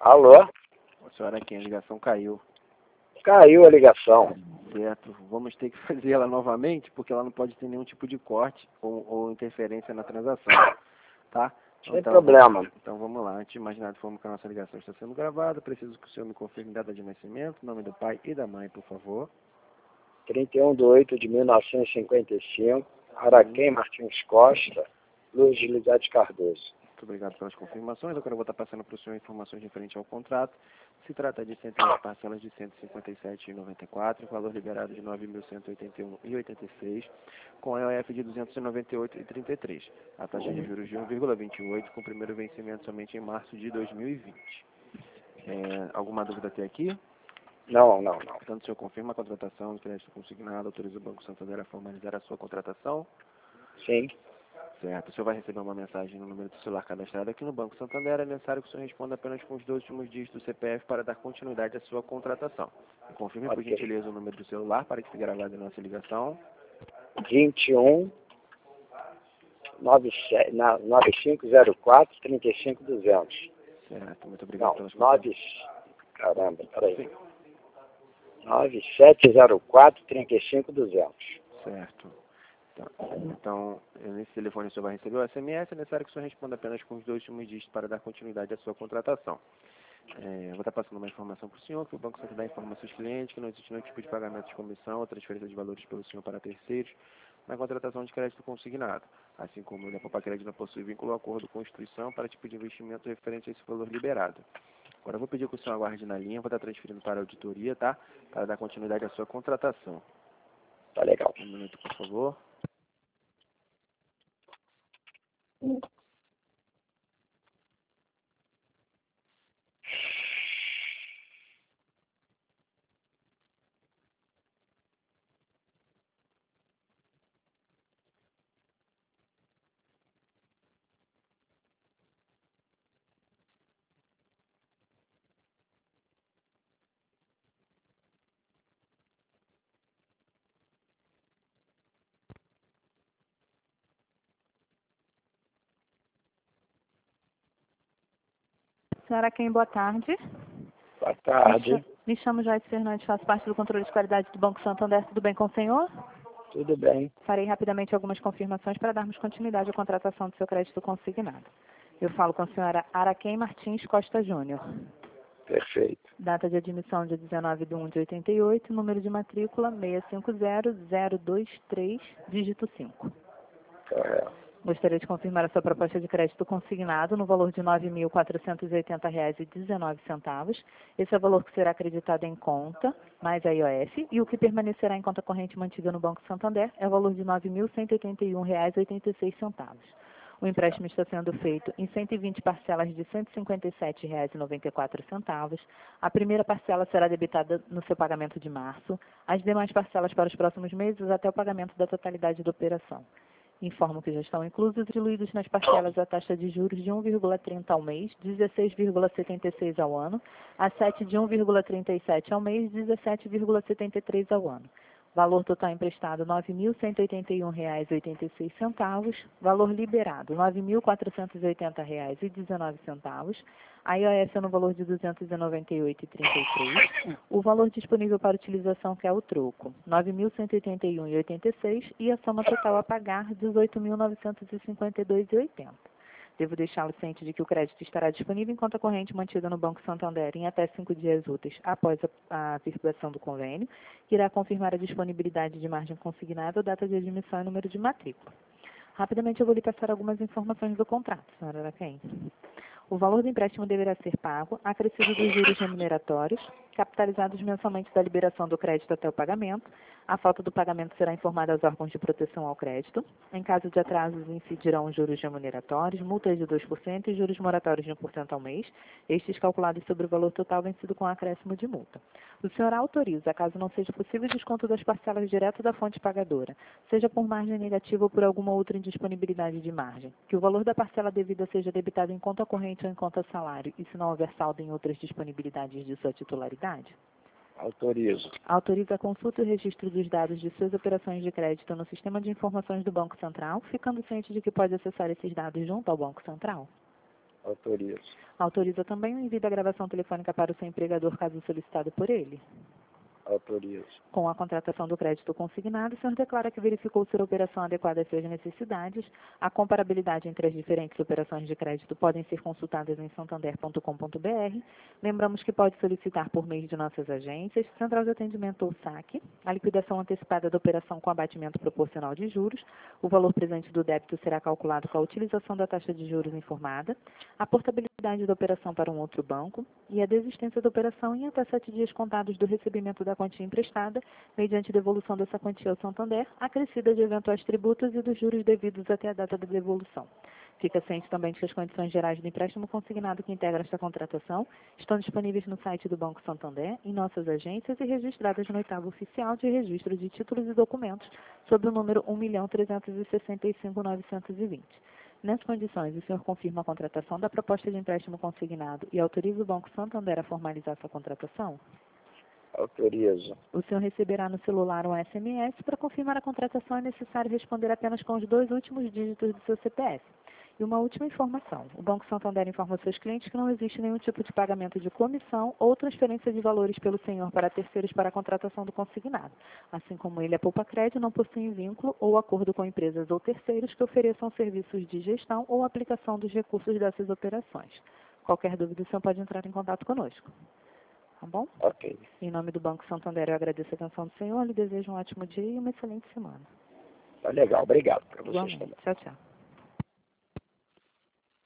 Alô? A senhora aqui, a ligação caiu. Caiu a ligação. Certo. Vamos ter que fazer ela novamente, porque ela não pode ter nenhum tipo de corte ou interferência na transação, tá? Sem problema. Então vamos lá. Antes de mais nada, informo que a nossa ligação está sendo gravada. Preciso que o senhor me confirme data de nascimento, nome do pai e da mãe, por favor. 31/8/1955, Araquém Martins Costa, Luiz de Ligade Cardoso. Muito obrigado pelas confirmações. Agora eu vou estar passando para o senhor informações referentes ao contrato. Se trata de 108 parcelas de R$ 157,94, valor liberado de R$ 9.181,86, com EOF de R$ 298,33. A taxa de juros de 1,28, com o primeiro vencimento somente em março de 2020. Alguma dúvida até aqui? Não. Portanto, o senhor confirma a contratação do crédito consignado, autoriza o Banco Santander a formalizar a sua contratação? Sim. Certo. O senhor vai receber uma mensagem no número do celular cadastrado aqui no Banco Santander. É necessário que o senhor responda apenas com os 2 últimos dígitos do CPF para dar continuidade à sua contratação. Confirme, por gentileza, o número do celular para que fique gravado em nossa ligação. 21 9504 35200. Certo. Muito obrigado pelas Caramba, peraí. 9704 35200. Certo. Então, nesse telefone o senhor vai receber o SMS. É necessário que o senhor responda apenas com os 2 últimos dígitos para dar continuidade à sua contratação. Vou estar passando uma informação para o senhor, que o Banco Santander informa seus clientes que não existe nenhum tipo de pagamento de comissão ou transferência de valores pelo senhor para terceiros na contratação de crédito consignado. Assim como o Poupa Crédito não possui vínculo ou acordo com a instituição para tipo de investimento referente a esse valor liberado. Agora eu vou pedir que o senhor aguarde na linha, vou estar transferindo para a auditoria, tá? Para dar continuidade à sua contratação. Tá legal. Um minuto, por favor. Senhora Araquém, boa tarde. Boa tarde. Me chamo Joyce Fernandes, faço parte do controle de qualidade do Banco Santander. Tudo bem com o senhor? Tudo bem. Farei rapidamente algumas confirmações para darmos continuidade à contratação do seu crédito consignado. Eu falo com a senhora Araquém Martins Costa Júnior. Perfeito. Data de admissão dia 19/1/88, número de matrícula 650023, dígito 5. Correto. Gostaria de confirmar a sua proposta de crédito consignado no valor de R$ 9.480,19. Esse é o valor que será acreditado em conta, mais a IOF, e o que permanecerá em conta corrente mantida no Banco Santander é o valor de R$ 9.181,86. O empréstimo está sendo feito em 120 parcelas de R$ 157,94. A primeira parcela será debitada no seu pagamento de março, as demais parcelas para os próximos meses até o pagamento da totalidade da operação. Informo que já estão inclusos e diluídos nas parcelas a taxa de juros de 1,30 ao mês, 16,76 ao ano, a 7 de 1,37 ao mês, 17,73 ao ano. Valor total emprestado R$ 9.181,86, valor liberado R$ 9.480,19, a IOF no valor de R$ 298,33, o valor disponível para utilização que é o troco R$ 9.181,86 e a soma total a pagar R$ 18.952,80. Devo deixá-lo ciente de que o crédito estará disponível em conta corrente mantida no Banco Santander em até 5 dias úteis após a efetuação do convênio, que irá confirmar a disponibilidade de margem consignada, data de admissão e número de matrícula. Rapidamente eu vou lhe passar algumas informações do contrato, senhora Araquém. O valor do empréstimo deverá ser pago, acrescido dos juros remuneratórios, capitalizados mensalmente da liberação do crédito até o pagamento. A falta do pagamento será informada aos órgãos de proteção ao crédito. Em caso de atrasos, incidirão juros remuneratórios, multas de 2% e juros moratórios de 1% ao mês, estes calculados sobre o valor total vencido com acréscimo de multa. O senhor autoriza, caso não seja possível, o desconto das parcelas direto da fonte pagadora, seja por margem negativa ou por alguma outra indisponibilidade de margem, que o valor da parcela devida seja debitado em conta corrente ou em conta salário, e se não houver saldo em outras disponibilidades de sua titularidade? Autorizo. Autoriza a consulta e registro dos dados de suas operações de crédito no sistema de informações do Banco Central, ficando ciente de que pode acessar esses dados junto ao Banco Central? Autorizo. Autoriza também o envio da gravação telefônica para o seu empregador, caso solicitado por ele. Autorizo. Com a contratação do crédito consignado, o senhor declara que verificou ser a operação adequada às suas necessidades. A comparabilidade entre as diferentes operações de crédito podem ser consultadas em santander.com.br. Lembramos que pode solicitar por meio de nossas agências, Central de Atendimento ou SAC, a liquidação antecipada da operação com abatimento proporcional de juros. O valor presente do débito será calculado com a utilização da taxa de juros informada, a portabilidade da operação para um outro banco e a desistência da operação em até 7 dias contados do recebimento da quantia emprestada, mediante devolução dessa quantia ao Santander, acrescida de eventuais tributos e dos juros devidos até a data da devolução. Fica ciente também de que as condições gerais do empréstimo consignado que integra esta contratação estão disponíveis no site do Banco Santander, em nossas agências e registradas no 8º Oficial de Registro de Títulos e Documentos, sob o número 1.365.920. Nessas condições, o senhor confirma a contratação da proposta de empréstimo consignado e autoriza o Banco Santander a formalizar essa contratação? Autorizo. O senhor receberá no celular um SMS. Para confirmar a contratação é necessário responder apenas com os 2 últimos dígitos do seu CPF. E uma última informação. O Banco Santander informa aos seus clientes que não existe nenhum tipo de pagamento de comissão ou transferência de valores pelo senhor para terceiros para a contratação do consignado. Assim como ele, a Poupa Crédito não possui vínculo ou acordo com empresas ou terceiros que ofereçam serviços de gestão ou aplicação dos recursos dessas operações. Qualquer dúvida, o senhor pode entrar em contato conosco. Tá bom? Ok. Em nome do Banco Santander, eu agradeço a atenção do senhor, lhe desejo um ótimo dia e uma excelente semana. Tá legal. Obrigado para vocês Igualmente. também. Tchau, tchau.